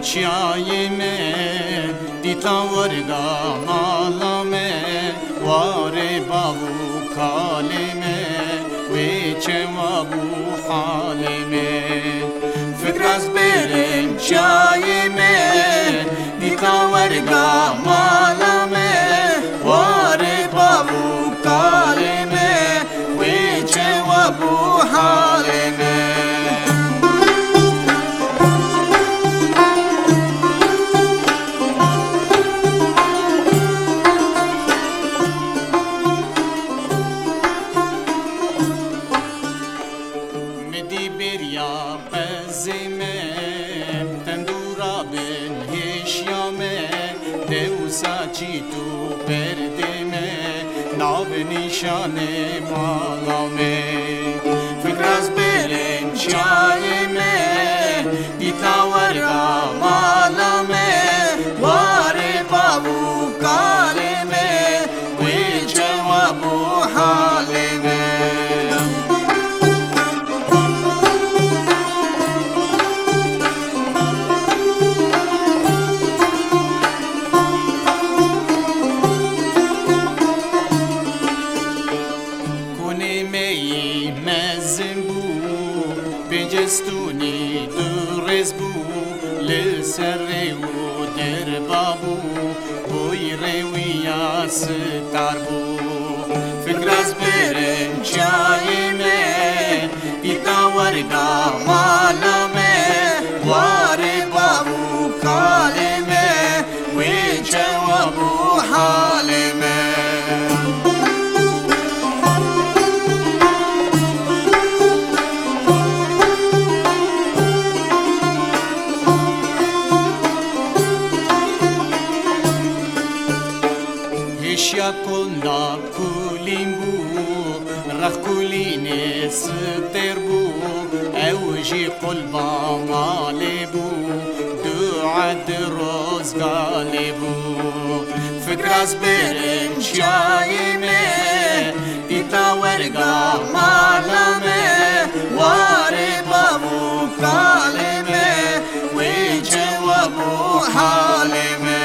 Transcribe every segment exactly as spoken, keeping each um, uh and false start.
چیای me دیتا ورگا مالا me واره باو کالی me ویچه وابو حالی me فکر از برم چیای me دیتا ورگا مالا me واره باو کالی me ویچه وابو حالی me بریا پزیمه تندورا بن هشیامه دوسا چی تو پردیمه ناب نشانه مالامه فکر از برم چایمه دیتا ورگا مالامه واره بابو کالمه وی جوابو حالمه پنجستونی درز بو لسر و در بابو بوی رویا ستار بو فکر از برم چای me دیتا ورگا مالا me واره بابو کالی me وی جوابو حالی me اشیا کندا کولین بو رخ کولین ستر بو اوجی قلبا مالی بو دعا دروز گالی بو فکر از برم چای me دیتا ورگا مالا me واره بابو کالی me وی جوابو حالی me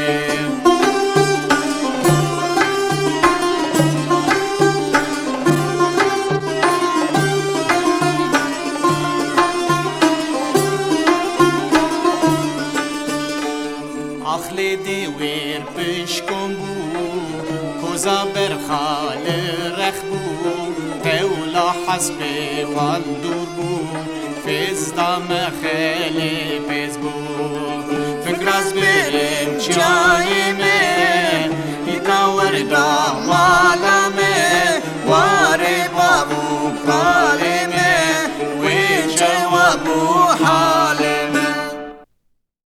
اخلی دیویر پشکم بو کوزا برخال رخ بو قولا حسب والدور بو فزدا مخلی پز بو فکر از برم چای me دیتا ورگا